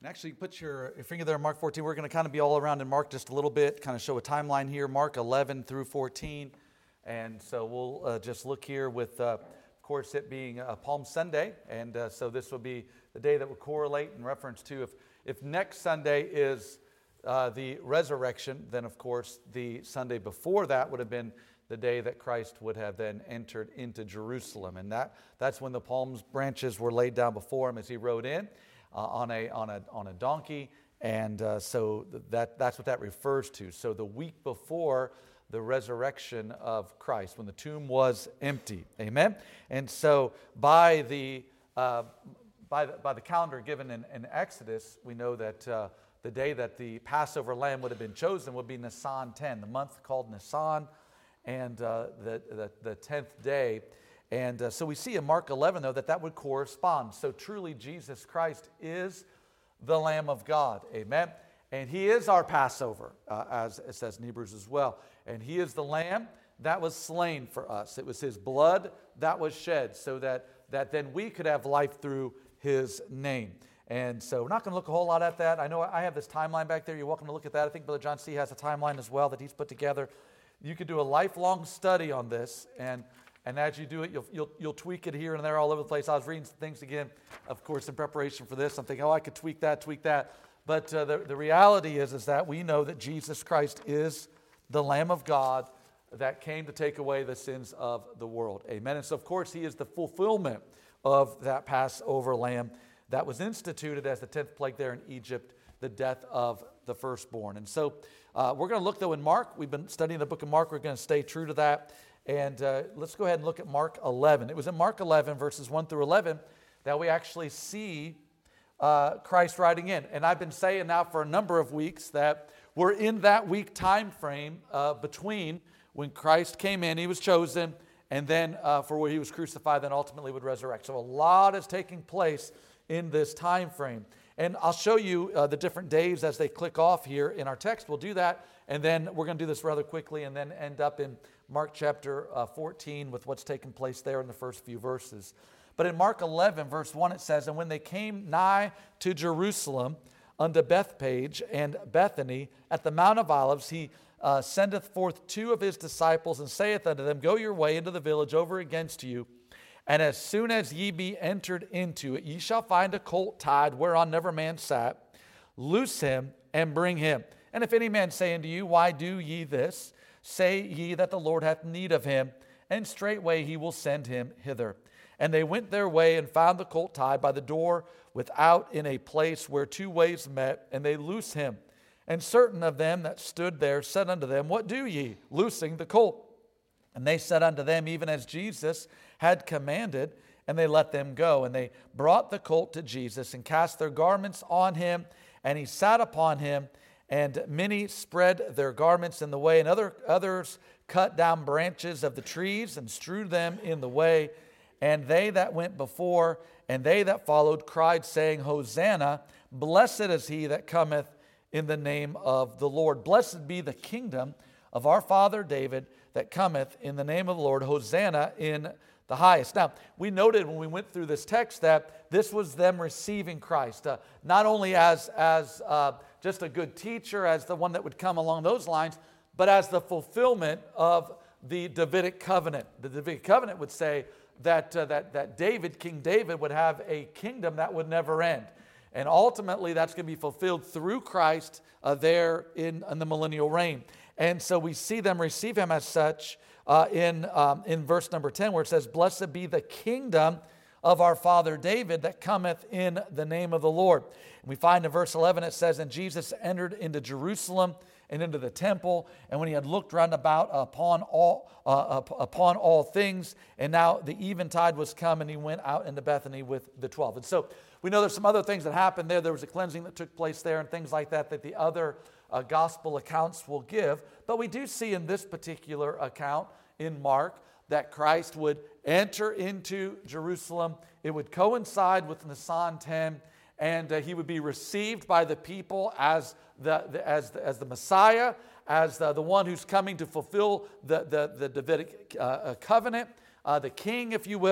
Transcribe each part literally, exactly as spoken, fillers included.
And actually, put your, your finger there in Mark fourteen. We're going to kind of be all around in Mark just a little bit, kind of show a timeline here, Mark eleven through fourteen. And so we'll uh, just look here with, uh, of course, it being uh, Palm Sunday. And uh, so this will be the day that will correlate in reference to, if, if next Sunday is uh, the resurrection, then, of course, the Sunday before that would have been the day that Christ would have then entered into Jerusalem. And that, that's when the palm branches were laid down before him as he rode in. Uh, on a on a on a donkey, and uh, so that that's what that refers to. So the week before the resurrection of Christ, when the tomb was empty, amen. And so by the uh, by the by the calendar given in, in Exodus, we know that uh, the day that the Passover lamb would have been chosen would be Nisan ten, the month called Nisan, and uh, the, the the tenth day. And uh, so we see in Mark eleven, though, that that would correspond. So truly, Jesus Christ is the Lamb of God. Amen. And He is our Passover, uh, as it says in Hebrews as well. And He is the Lamb that was slain for us. It was His blood that was shed so that, that then we could have life through His name. And so we're not going to look a whole lot at that. I know I have this timeline back there. You're welcome to look at that. I think Brother John C. has a timeline as well that he's put together. You could do a lifelong study on this, and And as you do it, you'll, you'll, you'll tweak it here and there all over the place. I was reading some things again, of course, in preparation for this. I'm thinking, oh, I could tweak that, tweak that. But uh, the, the reality is, is that we know that Jesus Christ is the Lamb of God that came to take away the sins of the world. Amen. And so, of course, He is the fulfillment of that Passover lamb that was instituted as the tenth plague there in Egypt, the death of the firstborn. And so uh, we're going to look, though, in Mark. We've been studying the book of Mark. We're going to stay true to that. And uh, let's go ahead and look at Mark eleven. It was in Mark eleven, verses one through eleven, that we actually see uh, Christ riding in. And I've been saying now for a number of weeks that we're in that week time frame uh, between when Christ came in, He was chosen, and then uh, for where He was crucified, then ultimately would resurrect. So a lot is taking place in this time frame. And I'll show you uh, the different days as they click off here in our text. We'll do that, and then we're going to do this rather quickly and then end up in Mark chapter uh, fourteen with what's taken place there in the first few verses. But in Mark eleven, verse one, it says, "And when they came nigh to Jerusalem, unto Bethphage and Bethany, at the Mount of Olives, He uh, sendeth forth two of His disciples, and saith unto them, Go your way into the village over against you, and as soon as ye be entered into it, ye shall find a colt tied, whereon never man sat. Loose him, and bring him. And if any man say unto you, Why do ye this? Say ye that the Lord hath need of him, and straightway He will send him hither. And they went their way, and found the colt tied by the door without in a place where two ways met, and they loosed him. And certain of them that stood there said unto them, What do ye, loosing the colt? And they said unto them, Even as Jesus had commanded, and they let them go. And they brought the colt to Jesus, and cast their garments on him, and He sat upon him. And many spread their garments in the way, and other, others cut down branches of the trees and strewed them in the way. And they that went before and they that followed cried, saying, Hosanna, blessed is He that cometh in the name of the Lord. Blessed be the kingdom of our father David that cometh in the name of the Lord. Hosanna in the highest. Now, we noted when we went through this text that this was them receiving Christ, uh, not only as, as uh, just a good teacher, as the one that would come along those lines, but as the fulfillment of the Davidic covenant. The Davidic covenant would say that, uh, that, that David, King David, would have a kingdom that would never end. And ultimately, that's going to be fulfilled through Christ uh, there in, in the millennial reign. And so we see them receive Him as such uh, in, um, in verse number ten, where it says, Blessed be the kingdom of our father David that cometh in the name of the Lord. And we find in verse eleven, it says, And Jesus entered into Jerusalem and into the temple, and when He had looked round about upon all uh, upon all things, and now the eventide was come, and He went out into Bethany with the twelve. And so we know there's some other things that happened there. There was a cleansing that took place there and things like that that the other uh, gospel accounts will give. But we do see in this particular account in Mark that Christ would enter into Jerusalem. It would coincide with Nisan ten, and uh, He would be received by the people as the, the, as the, as the Messiah, as the, the one who's coming to fulfill the, the, the Davidic uh, covenant, uh, the king, if you will.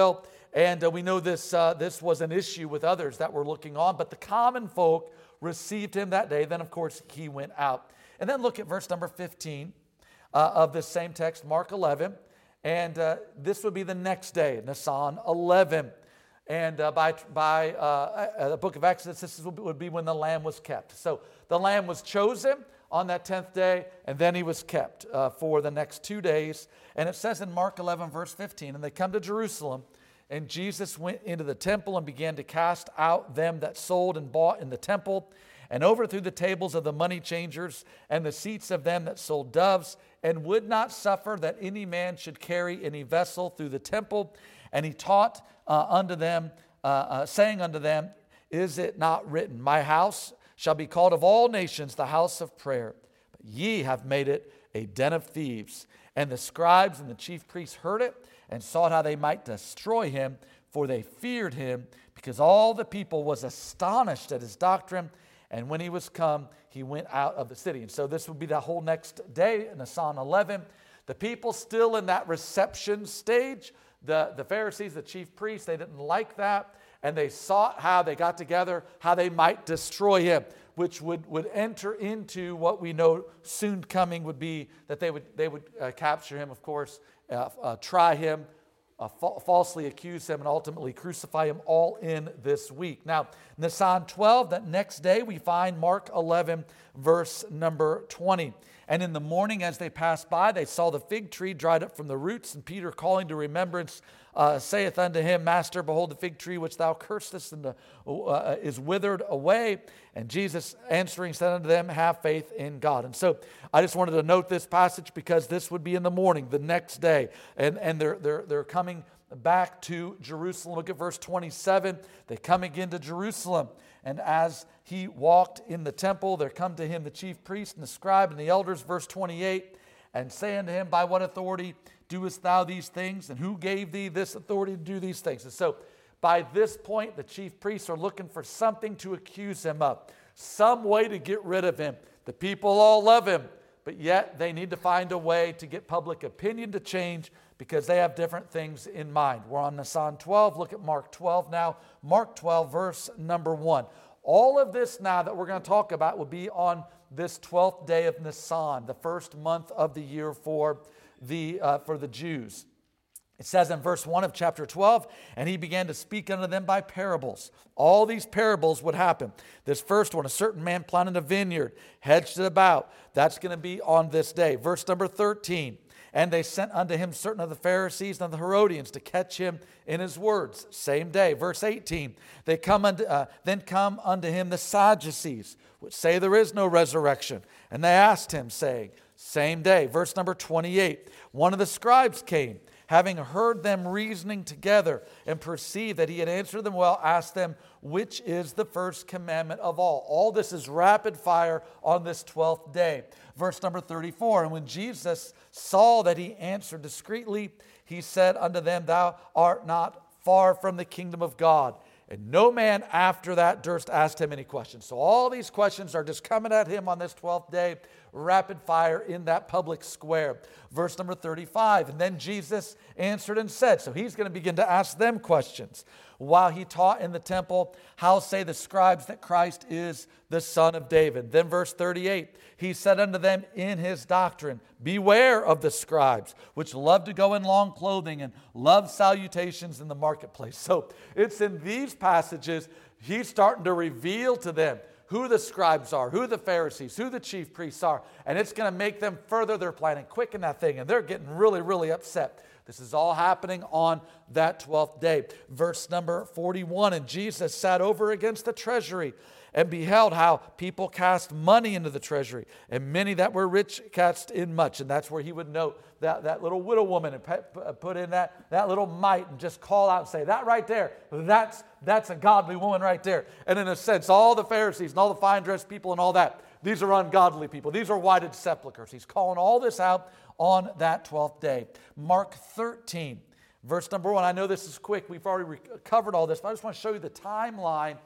and uh, we know this, uh, this was an issue with others that were looking on, but the common folk received him that day. Then, of course, he went out. And then look at verse number fifteen uh, of this same text, Mark eleven. And uh, this would be the next day, Nisan eleven. And uh, by, by uh, the book of Exodus, this would be when the lamb was kept. So the lamb was chosen on that tenth day, and then he was kept uh, for the next two days. And it says in Mark eleven, verse fifteen, and they come to Jerusalem, and Jesus went into the temple and began to cast out them that sold and bought in the temple, and overthrew the tables of the money changers and the seats of them that sold doves, and would not suffer that any man should carry any vessel through the temple. And he taught uh, unto them, uh, uh, saying unto them, is it not written, my house shall be called of all nations the house of prayer, but ye have made it a den of thieves. And the scribes and the chief priests heard it, and sought how they might destroy him, for they feared him, because all the people was astonished at his doctrine. And when he was come, he went out of the city. And so this would be the whole next day, Nisan eleven. The people still in that reception stage. The, the Pharisees, the chief priests, they didn't like that. And they sought how they got together, how they might destroy him, which would, would enter into what we know soon coming would be that they would, they would uh, capture him, of course, uh, uh, try him, Uh, fa- falsely accuse him, and ultimately crucify him, all in this week. Now, Nisan twelve, that next day, we find Mark eleven, verse number twenty. And in the morning as they passed by, they saw the fig tree dried up from the roots, and Peter, calling to remembrance, uh, saith unto him, Master, behold, the fig tree which thou cursedst and the, uh, is withered away. And Jesus answering said unto them, have faith in God. And so I just wanted to note this passage because this would be in the morning, the next day. And, and they're, they're, they're coming back to Jerusalem. Look at verse twenty-seven. They come again to Jerusalem. And as he walked in the temple, there come to him the chief priest and the scribe and the elders, verse twenty-eight, and say unto him, by what authority doest thou these things? And who gave thee this authority to do these things? And so by this point, the chief priests are looking for something to accuse him of, some way to get rid of him. The people all love him, but yet they need to find a way to get public opinion to change because they have different things in mind. We're on Nisan twelve. Look at Mark twelve now. Mark twelve, verse number one. All of this now that we're going to talk about will be on this twelfth day of Nisan, the first month of the year for the, uh, for the Jews. It says in verse one of chapter twelve, and he began to speak unto them by parables. All these parables would happen. This first one, a certain man planted a vineyard, hedged it about. That's going to be on this day. Verse number thirteen, and they sent unto him certain of the Pharisees and the Herodians to catch him in his words. Same day. Verse eighteen, they come unto, uh, then come unto him the Sadducees, which say there is no resurrection. And they asked him, saying, same day. Verse number twenty-eight, one of the scribes came, having heard them reasoning together, and perceived that he had answered them well, asked them, which is the first commandment of all? All this is rapid fire on this twelfth day. Verse number thirty-four, and when Jesus saw that he answered discreetly, he said unto them, thou art not far from the kingdom of God. And no man after that durst ask him any questions. So all these questions are just coming at him on this twelfth day, rapid fire in that public square. Verse number thirty-five, and then Jesus answered and said, so he's going to begin to ask them questions. While he taught in the temple, how say the scribes that Christ is the Son of David? Then verse thirty-eight, he said unto them in his doctrine, beware of the scribes, which love to go in long clothing and love salutations in the marketplace. So it's in these passages, he's starting to reveal to them who the scribes are, who the Pharisees, who the chief priests are, and it's going to make them further their planning, quicken that thing, and they're getting really, really upset. This is all happening on that twelfth day. Verse number forty-one, and Jesus sat over against the treasury and beheld how people cast money into the treasury, and many that were rich cast in much. And that's where he would note that, that little widow woman and put in that, that little mite and just call out and say, that right there, that's, that's a godly woman right there. And in a sense, all the Pharisees and all the fine-dressed people and all that, these are ungodly people. These are whited sepulchres. He's calling all this out on that twelfth day. Mark thirteen, verse number one. I know this is quick. We've already covered all this, but I just want to show you the timeline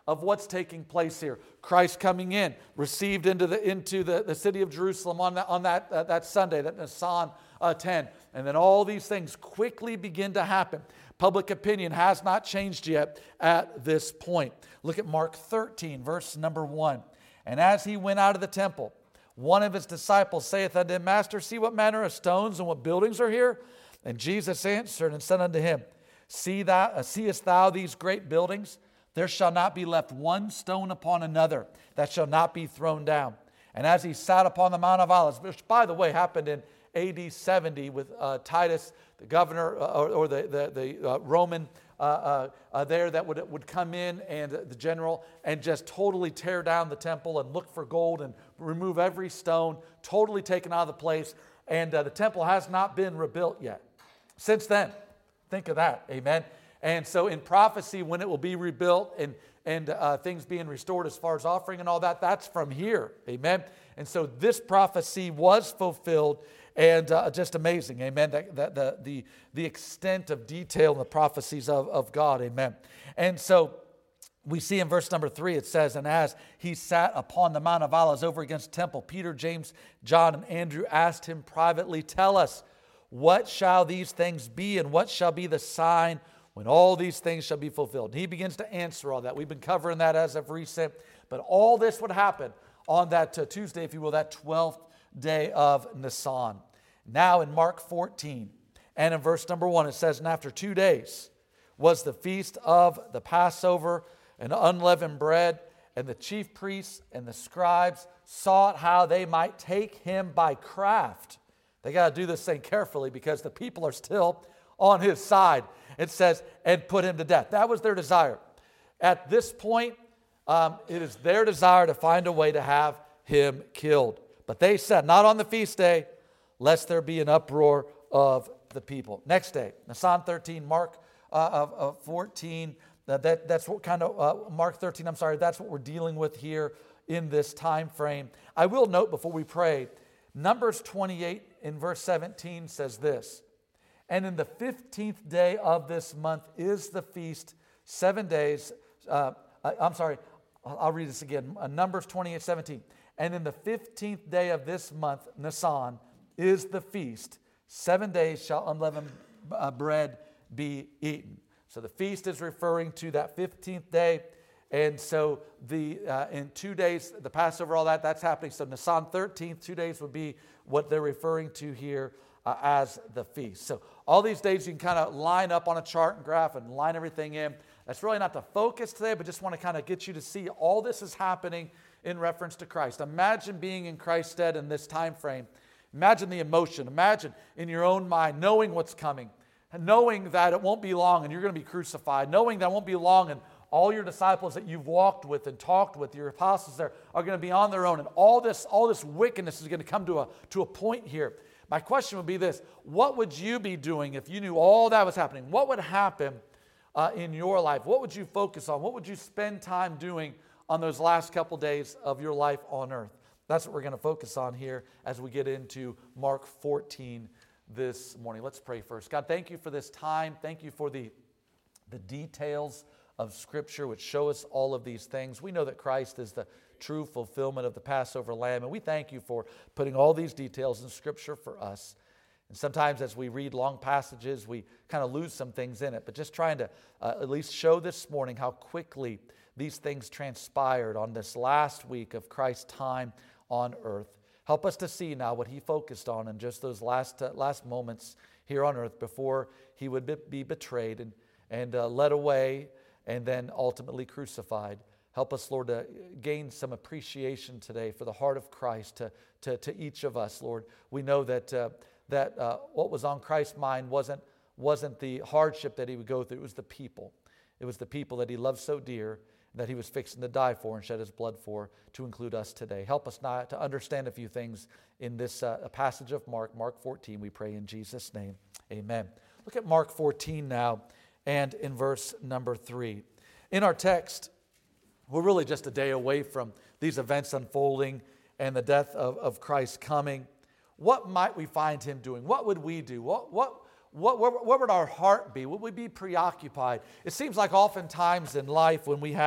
of what's taking place here. Christ coming in, received into the into the, the city of Jerusalem on that, on that, uh, that Sunday, that Nisan uh, ten. And then all these things quickly begin to happen. Public opinion has not changed yet at this point. Look at Mark thirteen, verse number one. And as he went out of the temple, one of his disciples saith unto him, Master, see what manner of stones and what buildings are here? And Jesus answered and said unto him, See thou, uh, seest thou these great buildings? There shall not be left one stone upon another that shall not be thrown down. And as he sat upon the Mount of Olives, which, by the way, happened in A D seventy with uh, Titus, the governor, uh, or, or the, the, the uh, Roman uh, uh, uh, there that would, would come in, and uh, the general, and just totally tear down the temple and look for gold and remove every stone, totally taken out of the place. And uh, the temple has not been rebuilt yet. Since then, think of that, amen? And so in prophecy, when it will be rebuilt and, and uh, things being restored as far as offering and all that, that's from here, amen? And so this prophecy was fulfilled, and uh, just amazing, amen? That, that, the, the, the extent of detail in the prophecies of, of God, amen? And so we see in verse number three, it says, And as he sat upon the Mount of Olives over against the temple, Peter, James, John, and Andrew asked him privately, Tell us, what shall these things be, and what shall be the sign when all these things shall be fulfilled? And he begins to answer all that. We've been covering that as of recent. But all this would happen on that uh, Tuesday, if you will, that twelfth day of Nisan. Now in Mark fourteen, and in verse number one, it says, And after two days was the feast of the Passover and unleavened bread, and the chief priests and the scribes sought how they might take him by craft. They got to do this thing carefully because the people are still on his side. It says, and put him to death. That was their desire. At this point, um, it is their desire to find a way to have him killed. But they said, not on the feast day, lest there be an uproar of the people. Next day, Nisan thirteen, Mark uh, of, of fourteen. Uh, that, that's what kind of, uh, Mark thirteen, I'm sorry, that's what we're dealing with here in this time frame. I will note before we pray, Numbers twenty-eight in verse seventeen says this, And in the fifteenth day of this month is the feast, seven days, uh, I'm sorry, I'll read this again, uh, Numbers twenty-eight, seventeen. And in the fifteenth day of this month, Nisan, is the feast, seven days shall unleavened uh, bread be eaten. So the feast is referring to that fifteenth day. And so the uh, in two days, the Passover, all that, that's happening. So Nisan thirteenth, two days would be what they're referring to here uh, as the feast. So all these days you can kind of line up on a chart and graph and line everything in. That's really not the focus today, but just want to kind of get you to see all this is happening in reference to Christ. Imagine being in Christ's stead in this time frame. Imagine the emotion. Imagine in your own mind knowing what's coming, knowing that it won't be long and you're going to be crucified, knowing that it won't be long and all your disciples that you've walked with and talked with, your apostles there, are going to be on their own. And all this, all this wickedness is going to come to a, to a point here. My question would be this: what would you be doing if you knew all that was happening? What would happen uh, in your life? What would you focus on? What would you spend time doing on those last couple days of your life on earth? That's what we're going to focus on here as we get into Mark fourteen this morning. Let's pray first. God, thank you for this time. Thank you for the, the details of Scripture which show us all of these things. We know that Christ is the true fulfillment of the Passover lamb, and we thank you for putting all these details in Scripture for us. And sometimes as we read long passages, we kind of lose some things in it, but just trying to uh, at least show this morning how quickly these things transpired on this last week of Christ's time on earth. Help us to see now what he focused on in just those last uh, last moments here on earth before he would be, be betrayed and, and uh, led away and then ultimately crucified. Help us, Lord, to gain some appreciation today for the heart of Christ to, to, to each of us, Lord. We know that uh, that uh, what was on Christ's mind wasn't, wasn't the hardship that he would go through. It was the people. It was the people that he loved so dear that he was fixing to die for and shed his blood for, to include us today. Help us now to understand a few things in this uh, passage of Mark, Mark fourteen, we pray in Jesus' name. Amen. Look at Mark fourteen now, and in verse number three. In our text, we're really just a day away from these events unfolding and the death of, of Christ coming. What might we find him doing? What would we do? What, what, what, what, what would our heart be? Would we be preoccupied? It seems like oftentimes in life when we have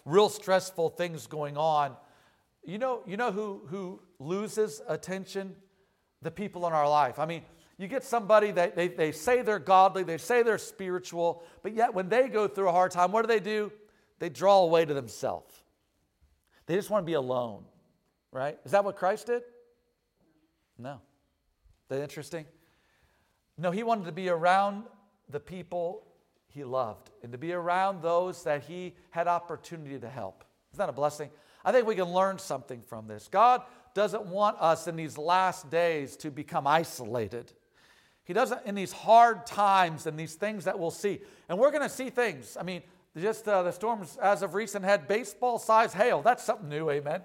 real stressful things going on. You know, you know who, who loses attention? The people in our life. I mean, you get somebody that they, they say they're godly, they say they're spiritual, but yet when they go through a hard time, what do they do? They draw away to themselves. They just want to be alone, right? Is that what Christ did? No. Is that interesting? No, he wanted to be around the people he loved and to be around those that he had opportunity to help. Isn't that a blessing? I think we can learn something from this. God doesn't want us in these last days to become isolated. He doesn't, in these hard times and these things that we'll see. And we're going to see things. I mean, just uh, the storms as of recent had baseball-sized hail. That's something new, amen?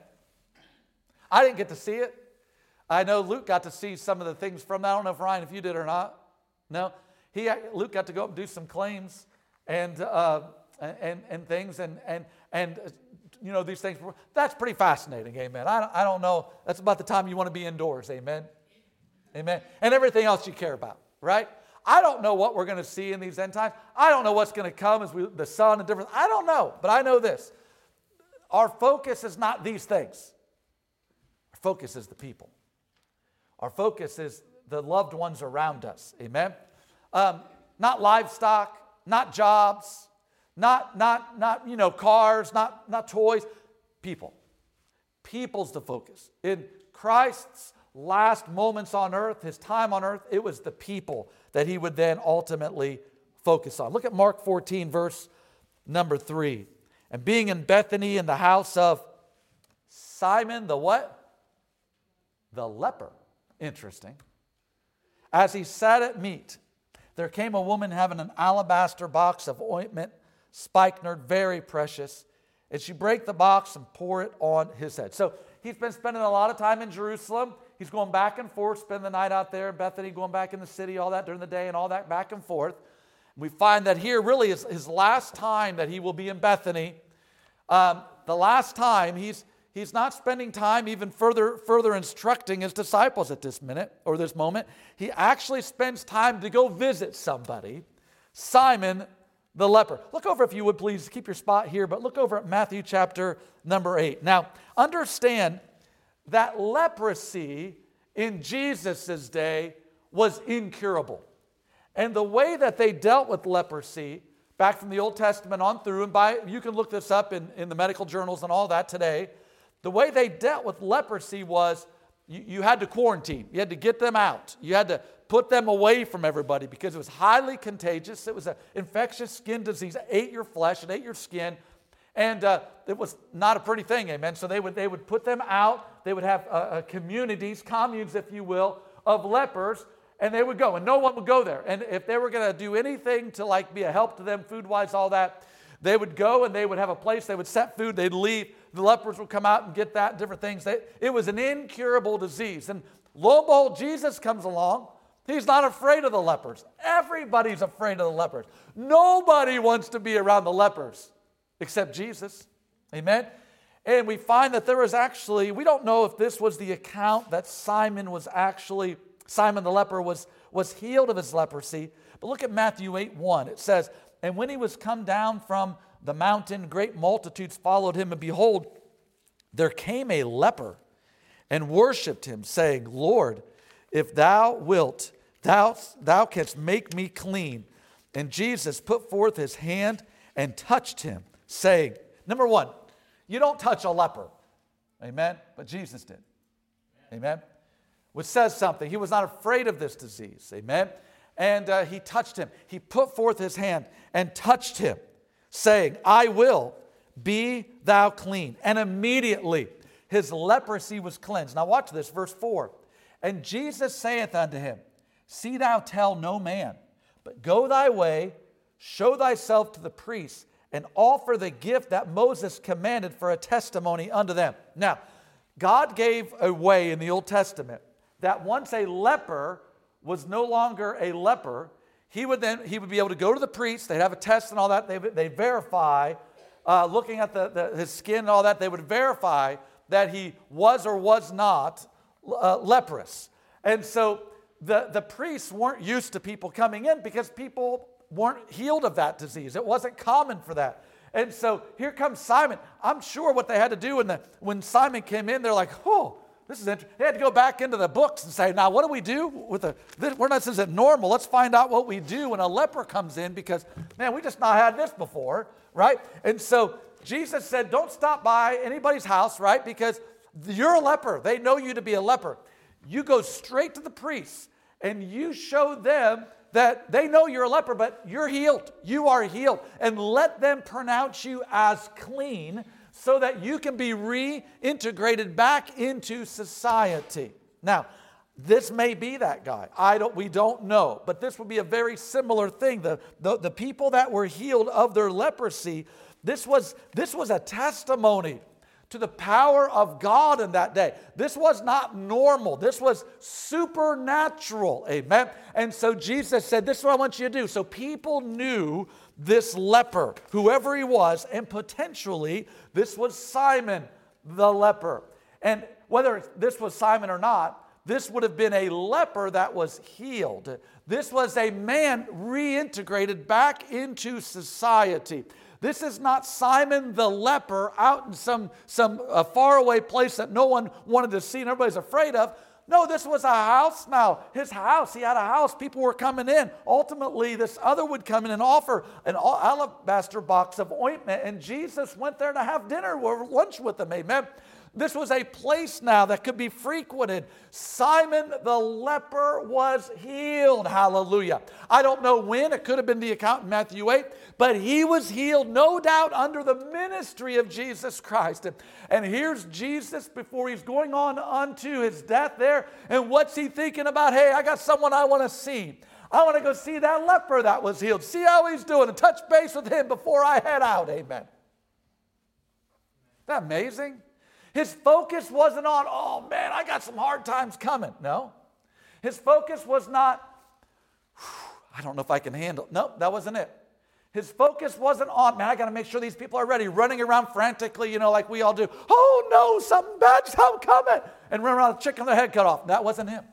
I didn't get to see it. I know Luke got to see some of the things from that. I don't know if Ryan, if you did or not. No? He, Luke got to go up and do some claims and uh, and and things and and and you know these things. That's pretty fascinating, amen. I don't, I don't know. That's about the time you want to be indoors, amen, amen, and everything else you care about, right? I don't know what we're going to see in these end times. I don't know what's going to come as we, the sun and different. I don't know, but I know this: our focus is not these things. Our focus is the people. Our focus is the loved ones around us, amen. Um, not livestock, not jobs, not not not you know cars, not not toys, people. People's the focus. In Christ's last moments on earth, his time on earth, it was the people that he would then ultimately focus on. Look at Mark fourteen, verse number three. And being in Bethany in the house of Simon the what? The leper. Interesting. As he sat at meat, there came a woman having an alabaster box of ointment, spikenard, very precious, and she brake the box and pour it on his head. So he's been spending a lot of time in Jerusalem. He's going back and forth, spending the night out there in Bethany, going back in the city, all that during the day and all that back and forth. We find that here really is his last time that he will be in Bethany. Um, the last time he's He's not spending time even further, further instructing his disciples at this minute or this moment. He actually spends time to go visit somebody, Simon the leper. Look over, if you would please, keep your spot here, but look over at Matthew chapter number eight. Now, understand that leprosy in Jesus' day was incurable. And the way that they dealt with leprosy, back from the Old Testament on through, and by you can look this up in, in the medical journals and all that today, the way they dealt with leprosy was you, you had to quarantine. You had to get them out. You had to put them away from everybody because it was highly contagious. It was an infectious skin disease. It ate your flesh. It ate your skin. And uh, it was not a pretty thing, amen. So they would, they would put them out. They would have uh, uh, communities, communes, if you will, of lepers. And they would go. And no one would go there. And if they were going to do anything to like be a help to them food-wise, all that, they would go and they would have a place. They would set food. They'd leave. The lepers would come out and get that, different things. They, it was an incurable disease. And lo and behold, Jesus comes along. He's not afraid of the lepers. Everybody's afraid of the lepers. Nobody wants to be around the lepers except Jesus. Amen? And we find that there was actually, we don't know if this was the account that Simon was actually, Simon the leper was, was healed of his leprosy. But look at Matthew eight one. It says, and when he was come down from the mountain, great multitudes followed him, and behold, there came a leper and worshipped him, saying, Lord, if thou wilt, thou, thou canst make me clean. And Jesus put forth his hand and touched him, saying, number one, you don't touch a leper. Amen? But Jesus did. Amen? Which says something. He was not afraid of this disease. Amen? And uh, he touched him. He put forth his hand and touched him, saying, I will, be thou clean. And immediately his leprosy was cleansed. Now watch this, verse four. And Jesus saith unto him, see thou tell no man, but go thy way, show thyself to the priests, and offer the gift that Moses commanded for a testimony unto them. Now, God gave a way in the Old Testament that once a leper was no longer a leper, he would then he would be able to go to the priest. They'd have a test and all that. They they verify, uh, looking at the, the his skin and all that. They would verify that he was or was not uh, leprous. And so the the priests weren't used to people coming in because people weren't healed of that disease. It wasn't common for that. And so here comes Simon. I'm sure what they had to do when, the, when Simon came in, they're like, oh, this is interesting. They had to go back into the books and say, now what do we do with a, this, we're not, this isn't normal. Let's find out what we do when a leper comes in because, man, we just not had this before, right? And so Jesus said, don't stop by anybody's house, right? Because you're a leper. They know you to be a leper. You go straight to the priests and you show them that they know you're a leper, but you're healed. You are healed. And let them pronounce you as clean so that you can be reintegrated back into society. Now, this may be that guy. I don't, we don't know. But this would be a very similar thing. The, the, the people that were healed of their leprosy, this was, this was a testimony to the power of God in that day. This was not normal. This was supernatural. Amen. And so Jesus said, this is what I want you to do. So people knew this leper, whoever he was, and potentially this was Simon the leper. And whether this was Simon or not, this would have been a leper that was healed. This was a man reintegrated back into society. This is not Simon the leper out in some, some uh, faraway place that no one wanted to see and everybody's afraid of. No, this was a house now. His house, he had a house. People were coming in. Ultimately, this other would come in and offer an alabaster box of ointment, and Jesus went there to have dinner or lunch with them. Amen. This was a place now that could be frequented. Simon the leper was healed. Hallelujah. I don't know when. It could have been the account in Matthew eight. But he was healed, no doubt, under the ministry of Jesus Christ. And here's Jesus before he's going on unto his death there. And what's he thinking about? Hey, I got someone I want to see. I want to go see that leper that was healed. See how he's doing and touch base with him before I head out. Amen. Isn't that amazing? His focus wasn't on, oh man, I got some hard times coming. No. His focus was not, I don't know if I can handle it. No, that wasn't it. His focus wasn't on, man, I got to make sure these people are ready, running around frantically, you know, like we all do. Oh no, something bad's coming. And run around with a chicken with their head cut off. That wasn't him.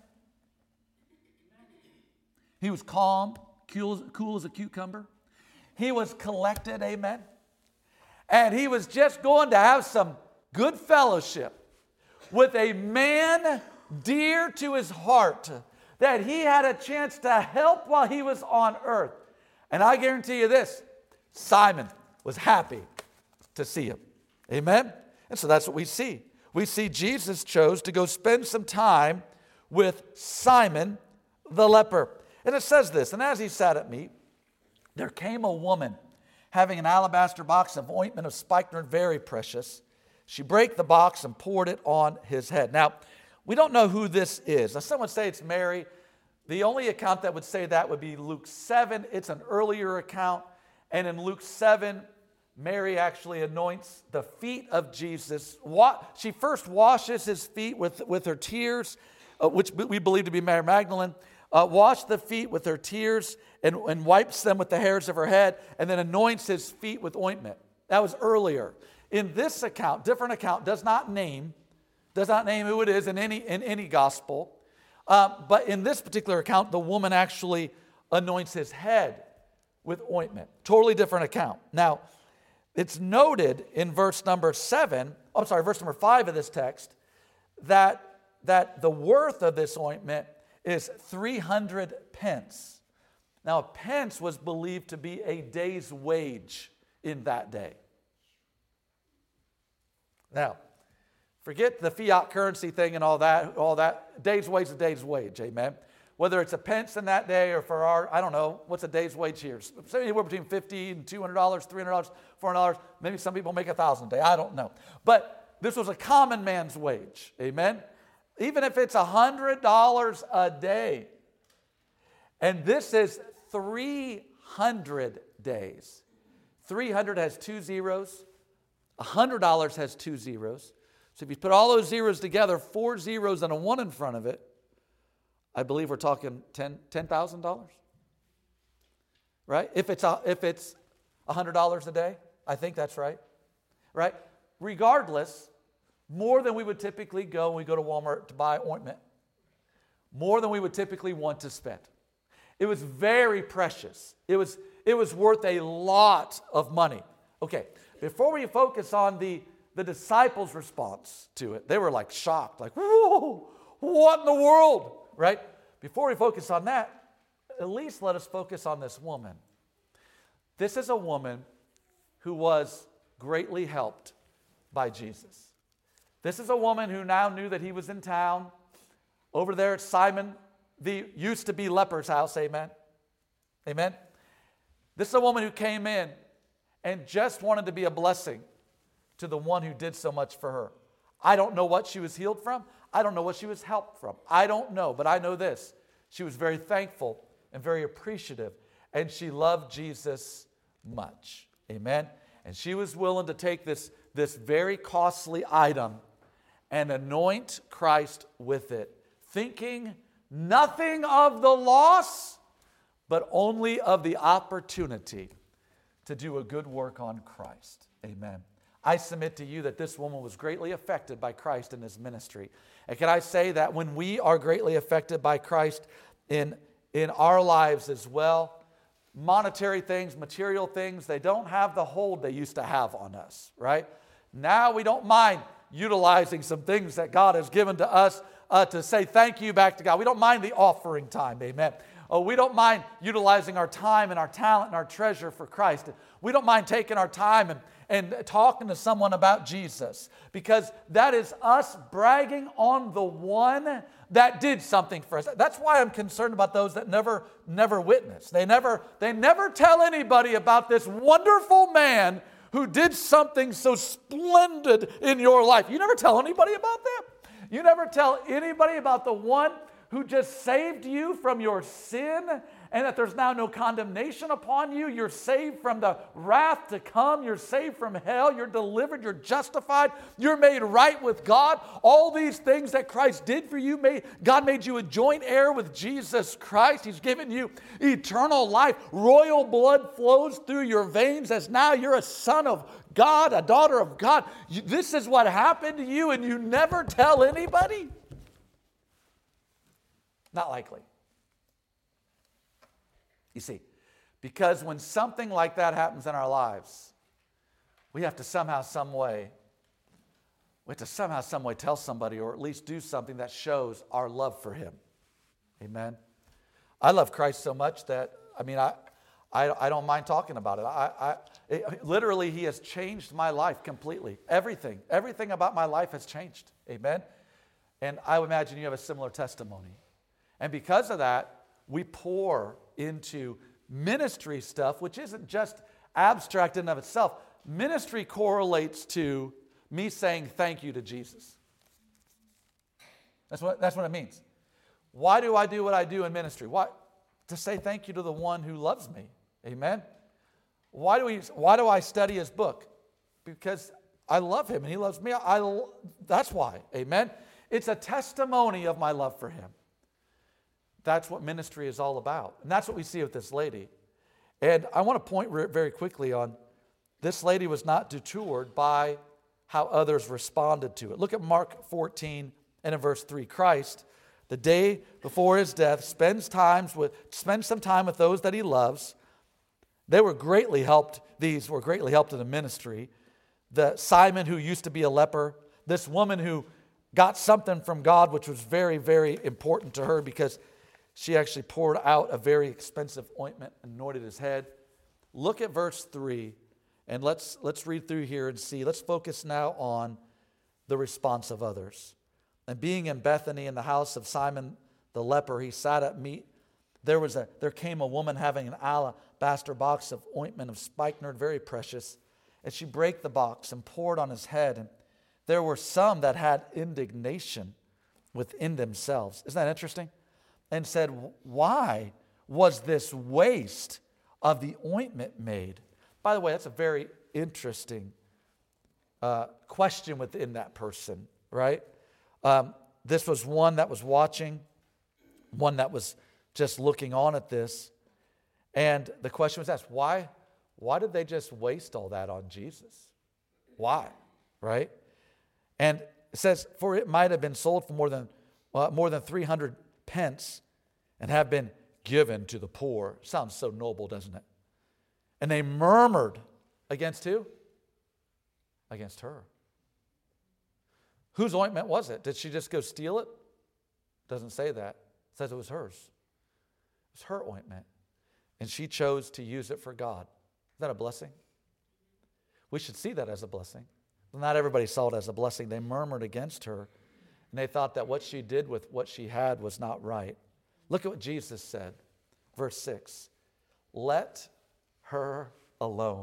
He was calm, cool, cool as a cucumber. He was collected, amen. And he was just going to have some good fellowship with a man dear to his heart that he had a chance to help while he was on earth. And I guarantee you this, Simon was happy to see him. Amen? And so that's what we see. We see Jesus chose to go spend some time with Simon the leper. And it says this, and as he sat at meat, there came a woman having an alabaster box of ointment of spikenard, very precious. She brake the box and poured it on his head. Now, we don't know who this is. Now, some would say it's Mary. The only account that would say that would be Luke seven. It's an earlier account. And in Luke seven, Mary actually anoints the feet of Jesus. She first washes his feet with, with her tears, uh, which we believe to be Mary Magdalene. Uh, washed the feet with her tears and, and wipes them with the hairs of her head, and then anoints his feet with ointment. That was earlier. In this account, different account, does not name, does not name who it is in any, in any gospel. Uh, but in this particular account, the woman actually anoints his head with ointment. Totally different account. Now, it's noted in verse number seven, I'm sorry, verse number five of this text, that, that the worth of this ointment is three hundred pence. Now, a pence was believed to be a day's wage in that day. Now, forget the fiat currency thing and all that, all that. Day's wage is a day's wage, amen? Whether it's a pence in that day or for our, I don't know, what's a day's wage here? Anywhere between fifty dollars and two hundred dollars, three hundred dollars, four hundred dollars. Maybe some people make one thousand dollars a day. I don't know. But this was a common man's wage, amen? Even if it's one hundred dollars a day. And this is three hundred days. three hundred has two zeros. one hundred dollars has two zeros. So if you put all those zeros together, four zeros and a one in front of it, I believe we're talking ten thousand dollars. Right? If it's, a, if it's one hundred dollars a day, I think that's right. Right? Regardless, more than we would typically go when we go to Walmart to buy ointment. More than we would typically want to spend. It was very precious. It was, it was worth a lot of money. Okay, before we focus on the, the disciples' response to it, they were like shocked, like, whoa, what in the world, right? Before we focus on that, at least let us focus on this woman. This is a woman who was greatly helped by Jesus. This is a woman who now knew that he was in town, over there at Simon, the used to be leper's house, amen? Amen? This is a woman who came in and just wanted to be a blessing to the one who did so much for her. I don't know what she was healed from. I don't know what she was helped from. I don't know, but I know this. She was very thankful and very appreciative, and she loved Jesus much. Amen? And she was willing to take this, this very costly item and anoint Christ with it, thinking nothing of the loss, but only of the opportunity to do a good work on Christ. Amen. I submit to you that this woman was greatly affected by Christ in his ministry. And can I say that when we are greatly affected by Christ in, in our lives as well, monetary things, material things, they don't have the hold they used to have on us, right? Now we don't mind utilizing some things that God has given to us uh, to say thank you back to God. We don't mind the offering time, amen. Oh, we don't mind utilizing our time and our talent and our treasure for Christ. We don't mind taking our time and, and talking to someone about Jesus, because that is us bragging on the one that did something for us. That's why I'm concerned about those that never, never witness. They never, they never tell anybody about this wonderful man who did something so splendid in your life. You never tell anybody about that. You never tell anybody about the one who just saved you from your sin, and that there's now no condemnation upon you. You're saved from the wrath to come. You're saved from hell. You're delivered. You're justified. You're made right with God. All these things that Christ did for you, made, God made you a joint heir with Jesus Christ. He's given you eternal life. Royal blood flows through your veins as now you're a son of God, a daughter of God. You, this is what happened to you, and you never tell anybody? Not likely. You see, because when something like that happens in our lives, we have to somehow, some way, we have to somehow, some way tell somebody, or at least do something that shows our love for him. Amen. I love Christ so much that, I mean, I I, I don't mind talking about it. I, I it, literally, he has changed my life completely. Everything, everything about my life has changed. Amen. And I would imagine you have a similar testimony. And because of that, we pour into ministry stuff, which isn't just abstract in and of itself. Ministry correlates to me saying thank you to Jesus. That's what, that's what it means. Why do I do what I do in ministry? Why? To say thank you to the one who loves me. Amen? Why do we? Why do I study his book? Because I love him and he loves me. I, that's why. Amen? It's a testimony of my love for him. That's what ministry is all about. And that's what we see with this lady. And I want to point very quickly on this lady was not detoured by how others responded to it. Look at Mark fourteen and in verse three. Christ, the day before his death, spends times with spends some time with those that he loves. They were greatly helped. These were greatly helped in the ministry. The Simon, who used to be a leper, this woman who got something from God, which was very, very important to her because she actually poured out a very expensive ointment and anointed his head. Look at verse three, and let's, let's read through here and see. Let's focus now on the response of others. And being in Bethany in the house of Simon the leper, he sat at meat. There was a there came a woman having an alabaster box of ointment of spikenard, very precious. And she brake the box and poured on his head. And there were some that had indignation within themselves. Isn't that interesting? And said, why was this waste of the ointment made? By the way, that's a very interesting uh, question within that person, right? Um, this was one that was watching, one that was just looking on at this. And the question was asked, why, why did they just waste all that on Jesus? Why, right? And it says, for it might have been sold for more than, uh, more than three hundred pence and have been given to the poor. Sounds so noble, doesn't it? And they murmured Against who? Against her. Whose ointment was it? Did she just go steal it? Doesn't say that. It says it was hers. It was her ointment. And she chose to use it for God. Is that a blessing? We should see that as a blessing. Not everybody saw it as a blessing. They murmured against her, and they thought that what she did with what she had was not right. Look at what Jesus said. Verse six. Let her alone.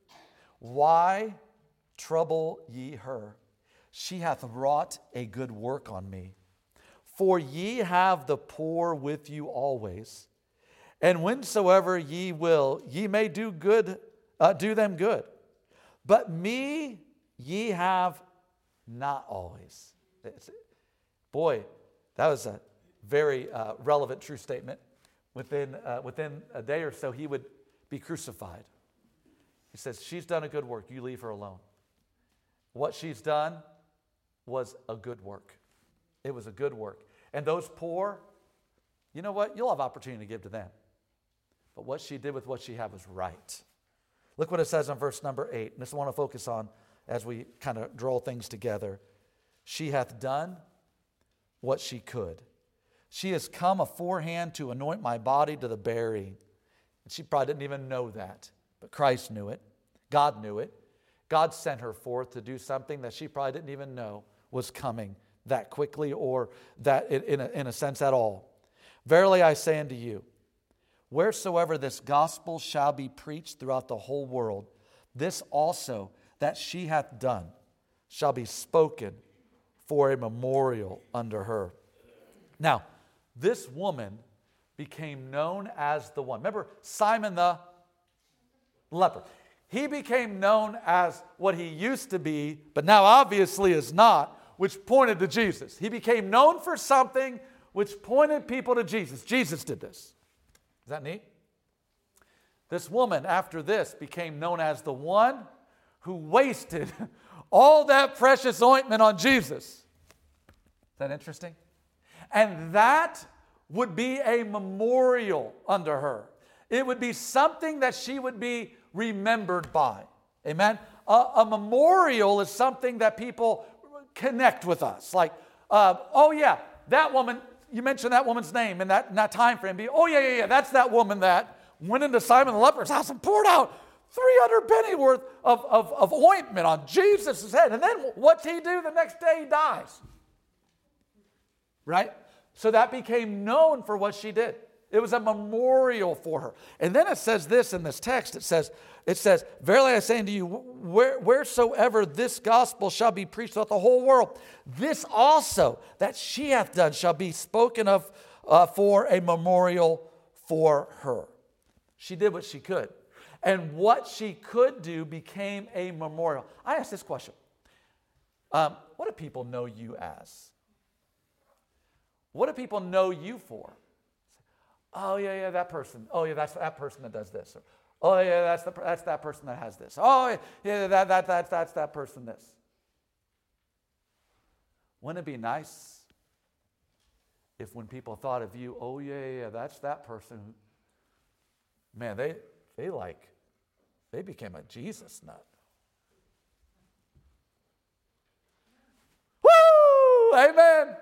Why trouble ye her? She hath wrought a good work on me. For ye have the poor with you always, and whensoever ye will, ye may do good, uh, do them good. But me ye have not always. It's, boy, that was a very uh, relevant, true statement. Within, uh, within a day or so, he would be crucified. He says, she's done a good work. You leave her alone. What she's done was a good work. It was a good work. And those poor, you know what? You'll have opportunity to give to them. But what she did with what she had was right. Look what it says in verse number eight. And this is what I want to focus on as we kind of draw things together. She hath done what she could. She has come aforehand to anoint my body to the burying. And she probably didn't even know that. But Christ knew it. God knew it. God sent her forth to do something that she probably didn't even know was coming that quickly or that in a, in a sense at all. Verily I say unto you, wheresoever this gospel shall be preached throughout the whole world, this also that she hath done shall be spoken for a memorial unto her. Now, this woman became known as the one. Remember Simon the leper. He became known as what he used to be, but now obviously is not, which pointed to Jesus. He became known for something which pointed people to Jesus. Jesus did this. Is that neat? This woman, after this, became known as the one who wasted all that precious ointment on Jesus. Is that interesting? And that would be a memorial unto her. It would be something that she would be remembered by. Amen? A, a memorial is something that people connect with us. Like, uh, oh yeah, that woman, you mentioned that woman's name in that, in that time frame. Oh yeah, yeah, yeah, that's that woman that went into Simon the leper's house and poured out three hundred penny worth of, of, of ointment on Jesus' head. And then what's he do? The next day he dies. Right? So that became known for what she did. It was a memorial for her. And then it says this in this text. It says, it says, verily I say unto you, where, wheresoever this gospel shall be preached throughout the whole world, this also that she hath done shall be spoken of uh, for a memorial for her. She did what she could. And what she could do became a memorial. I ask this question. Um, what do people know you as? What do people know you for? Oh, yeah, yeah, that person. Oh, yeah, that's that person that does this. Or, oh, yeah, that's the that's that person that has this. Oh, yeah, that that that that's that person this. Wouldn't it be nice if when people thought of you, oh, yeah, yeah, yeah, that's that person. Man, they they like they became a Jesus nut. Woo! Amen.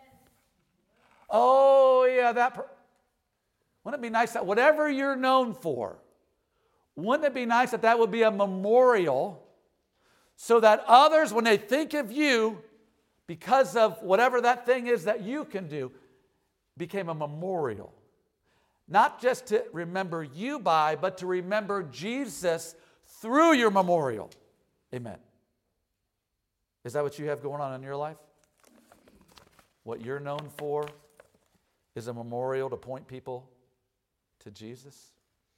Oh, yeah, that person. Wouldn't it be nice that whatever you're known for, wouldn't it be nice that that would be a memorial so that others, when they think of you, because of whatever that thing is that you can do, became a memorial. Not just to remember you by, but to remember Jesus through your memorial. Amen. Is that what you have going on in your life? What you're known for is a memorial to point people to Jesus?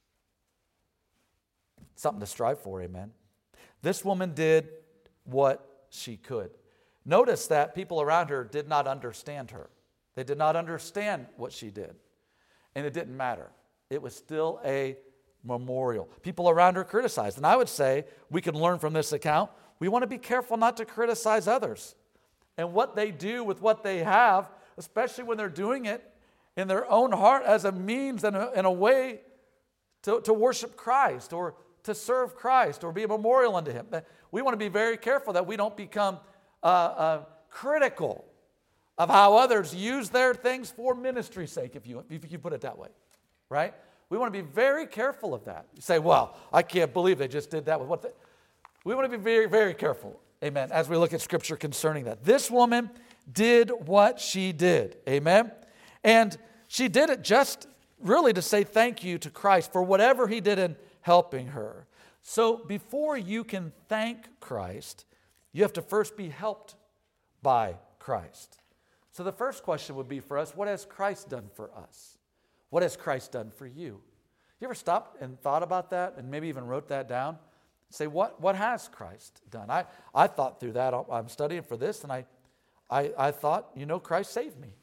Something to strive for, amen. This woman did what she could. Notice that people around her did not understand her. They did not understand what she did. And it didn't matter. It was still a memorial. People around her criticized. And I would say we can learn from this account. We want to be careful not to criticize others. And what they do with what they have, especially when they're doing it in their own heart as a means and a, and a way to, to worship Christ or to serve Christ or be a memorial unto him. We want to be very careful that we don't become uh, uh, critical of how others use their things for ministry's sake, if you, if you put it that way, right? We want to be very careful of that. You say, well, I can't believe they just did that with what they... We want to be very, very careful, amen, as we look at Scripture concerning that. This woman did what she did, amen? And she did it just really to say thank you to Christ for whatever he did in helping her. So before you can thank Christ, you have to first be helped by Christ. So the first question would be for us, what has Christ done for us? What has Christ done for you? You ever stopped and thought about that and maybe even wrote that down? Say, what, what has Christ done? I, I thought through that. I'm studying for this, and I, I, I thought, you know, Christ saved me.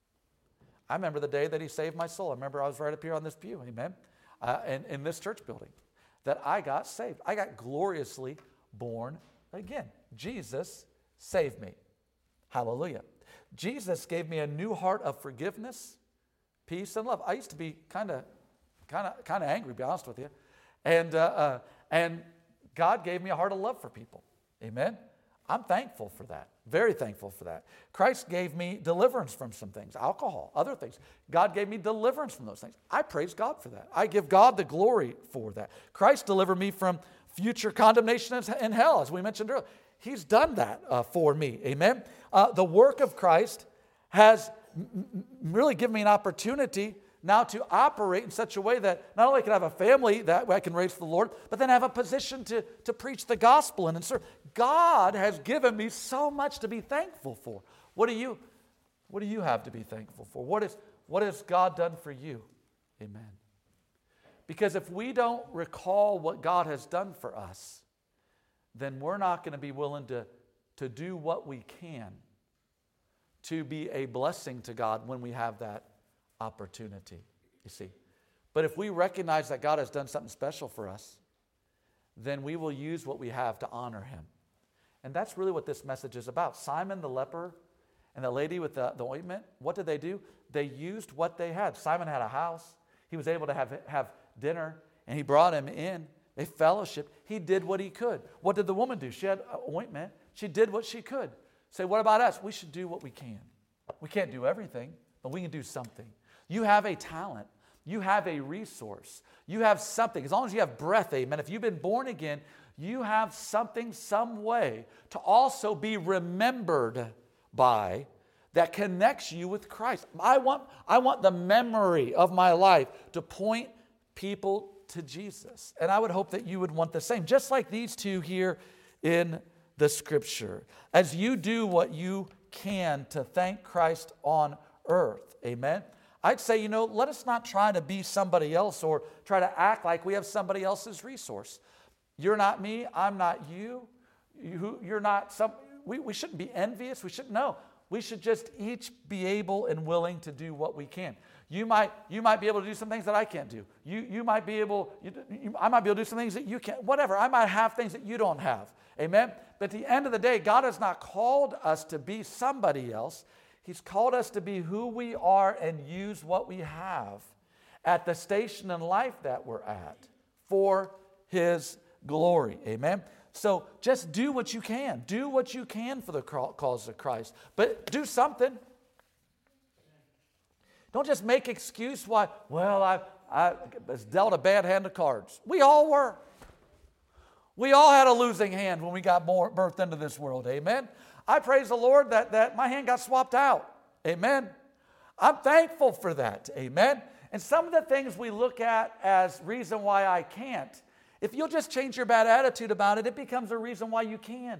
I remember the day that he saved my soul. I remember I was right up here on this pew, amen, uh, in, in this church building, that I got saved. I got gloriously born again. Jesus saved me. Hallelujah. Jesus gave me a new heart of forgiveness, peace, and love. I used to be kind of kind of, kind of angry, to be honest with you. And, uh, uh, and God gave me a heart of love for people. Amen? I'm thankful for that. Very thankful for that. Christ gave me deliverance from some things, alcohol, other things. God gave me deliverance from those things. I praise God for that. I give God the glory for that. Christ delivered me from future condemnation in hell, as we mentioned earlier. He's done that uh, for me. Amen? Uh, the work of Christ has m- m- really given me an opportunity now to operate in such a way that not only can I have a family that I can raise for the Lord, but then have a position to, to preach the gospel and serve. God has given me so much to be thankful for. What do you, what do you have to be thankful for? What is, what has God done for you? Amen. Because if we don't recall what God has done for us, then we're not going to be willing to, to do what we can to be a blessing to God when we have that opportunity, you see. But if we recognize that God has done something special for us, then we will use what we have to honor him. And that's really what this message is about. Simon the leper and the lady with the, the ointment, what did they do? They used what they had. Simon had a house. He was able to have, have dinner, and he brought him in. They fellowshiped. He did what he could. What did the woman do? She had ointment. She did what she could. Say, what about us? We should do what we can. We can't do everything, but we can do something. You have a talent. You have a resource. You have something. As long as you have breath, amen. If you've been born again, you have something, some way to also be remembered by that connects you with Christ. I want, I want the memory of my life to point people to Jesus. And I would hope that you would want the same, just like these two here in the Scripture. As you do what you can to thank Christ on earth, amen. I'd say, you know, let us not try to be somebody else or try to act like we have somebody else's resource. You're not me, I'm not you. you you're not some, we, we shouldn't be envious. We shouldn't know. We should just each be able and willing to do what we can. You might, you might be able to do some things that I can't do. You, you might be able, you, you, I might be able to do some things that you can't, whatever. I might have things that you don't have. Amen? But at the end of the day, God has not called us to be somebody else. He's called us to be who we are and use what we have at the station in life that we're at for his glory. Amen? So just do what you can. Do what you can for the cause of Christ. But do something. Don't just make excuse why, well, I, I was dealt a bad hand of cards. We all were. We all had a losing hand when we got born, birthed into this world. Amen? I praise the Lord that, that my hand got swapped out. Amen? I'm thankful for that. Amen? And some of the things we look at as reason why I can't, if you'll just change your bad attitude about it, it becomes a reason why you can.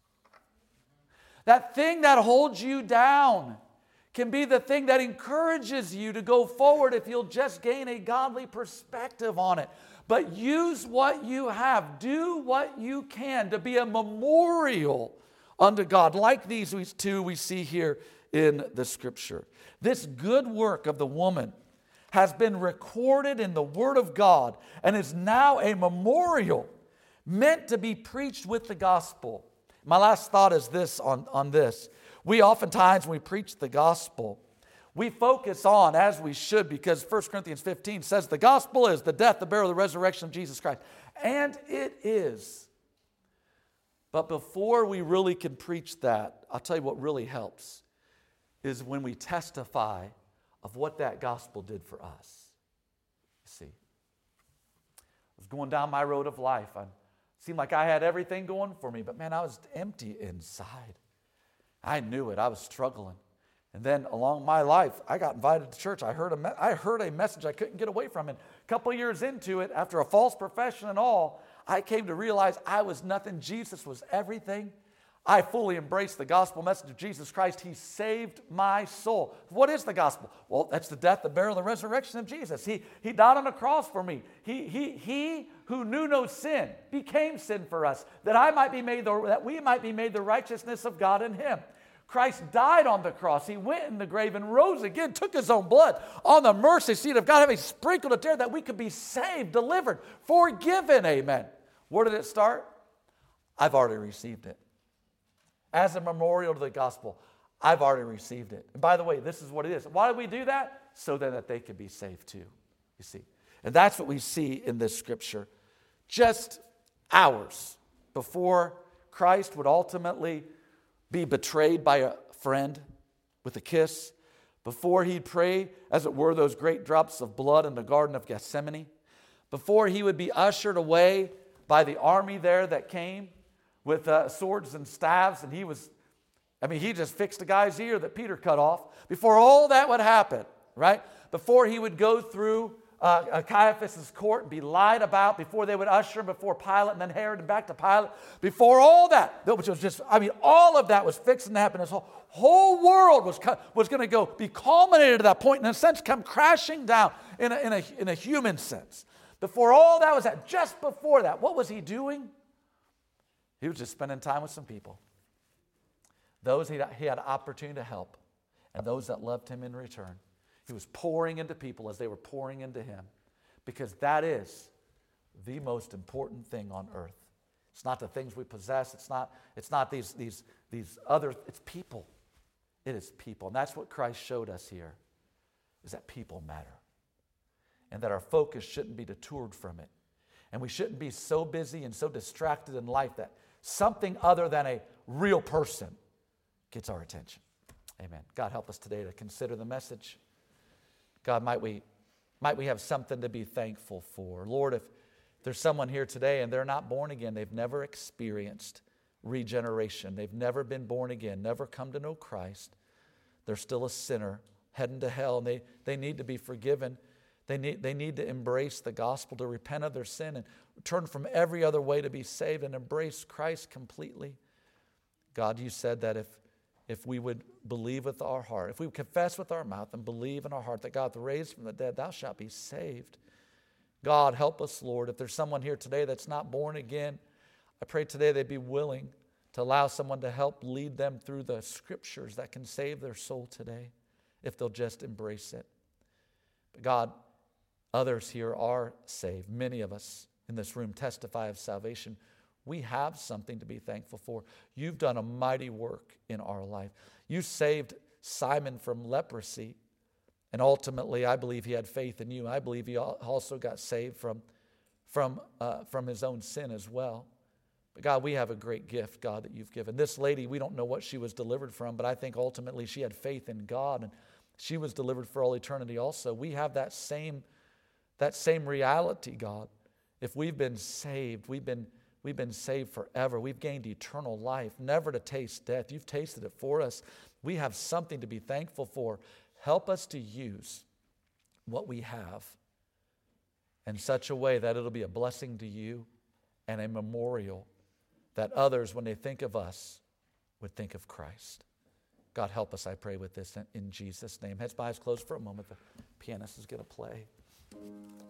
That thing that holds you down can be the thing that encourages you to go forward if you'll just gain a godly perspective on it. But use what you have. Do what you can to be a memorial unto God, like these two we see here in the Scripture. This good work of the woman has been recorded in the Word of God and is now a memorial meant to be preached with the gospel. My last thought is this on, on this. We oftentimes, when we preach the gospel, we focus on, as we should, because First Corinthians fifteen says the gospel is the death, the burial, the resurrection of Jesus Christ. And it is. But before we really can preach that, I'll tell you what really helps is when we testify of what that gospel did for us. You see, I was going down my road of life. I seemed like I had everything going for me, but man, I was empty inside. I knew it. I was struggling. And then along my life, I got invited to church. I heard a, me- I heard a message I couldn't get away from. And a couple years into it, after a false profession and all, I came to realize I was nothing. Jesus was everything. I fully embraced the gospel message of Jesus Christ. He saved my soul. What is the gospel? Well, that's the death, the burial, the resurrection of Jesus. He, he died on the cross for me. He, he, he who knew no sin became sin for us, that I might be made the, that we might be made the righteousness of God in him. Christ died on the cross. He went in the grave and rose again, took his own blood on the mercy seat of God, having sprinkled it there that we could be saved, delivered, forgiven. Amen. Where did it start? I've already received it. As a memorial to the gospel, I've already received it. And by the way, this is what it is. Why do we do that? So then that they can be saved too, you see. And that's what we see in this scripture. Just hours before Christ would ultimately be betrayed by a friend with a kiss, before he'd pray, as it were, those great drops of blood in the Garden of Gethsemane, before he would be ushered away by the army there that came with uh, swords and staves, and he was, I mean, he just fixed a guy's ear that Peter cut off. Before all that would happen, right? Before he would go through uh, Caiaphas' court and be lied about, before they would usher him before Pilate and then Herod and back to Pilate, before all that, which was just, I mean, all of that was fixing to happen. This whole, whole world was, was going to go be culminated to that point, in a sense, come crashing down in a, in a, in a human sense. Before all that was that, just before that, what was he doing? He was just spending time with some people. Those he, he had opportunity to help, and those that loved him in return. He was pouring into people as they were pouring into him, because that is the most important thing on earth. It's not the things we possess. It's not, it's not these, these, these other, it's people. It is people. And that's what Christ showed us here, is that people matter. And that our focus shouldn't be detoured from it. And we shouldn't be so busy and so distracted in life that something other than a real person gets our attention. Amen. God, help us today to consider the message. God, might we, might we have something to be thankful for. Lord, if there's someone here today and they're not born again, they've never experienced regeneration, they've never been born again, never come to know Christ, they're still a sinner heading to hell, and they, they need to be forgiven. They need, they need to embrace the gospel, to repent of their sin and turn from every other way to be saved and embrace Christ completely. God, you said that if, if we would believe with our heart, if we would confess with our mouth and believe in our heart that God raised from the dead, thou shalt be saved. God, help us, Lord. If there's someone here today that's not born again, I pray today they'd be willing to allow someone to help lead them through the scriptures that can save their soul today, if they'll just embrace it. But God, others here are saved. Many of us in this room testify of salvation. We have something to be thankful for. You've done a mighty work in our life. You saved Simon from leprosy, and ultimately, I believe he had faith in you. I believe he also got saved from, from, uh, from his own sin as well. But God, we have a great gift, God, that you've given. This lady, we don't know what she was delivered from, but I think ultimately she had faith in God, and she was delivered for all eternity also. We have that same That same reality, God. If we've been saved, we've been, we've been saved forever. We've gained eternal life, never to taste death. You've tasted it for us. We have something to be thankful for. Help us to use what we have in such a way that it'll be a blessing to you and a memorial that others, when they think of us, would think of Christ. God, help us, I pray, with this in Jesus' name. Heads, eyes closed for a moment. The pianist is going to play.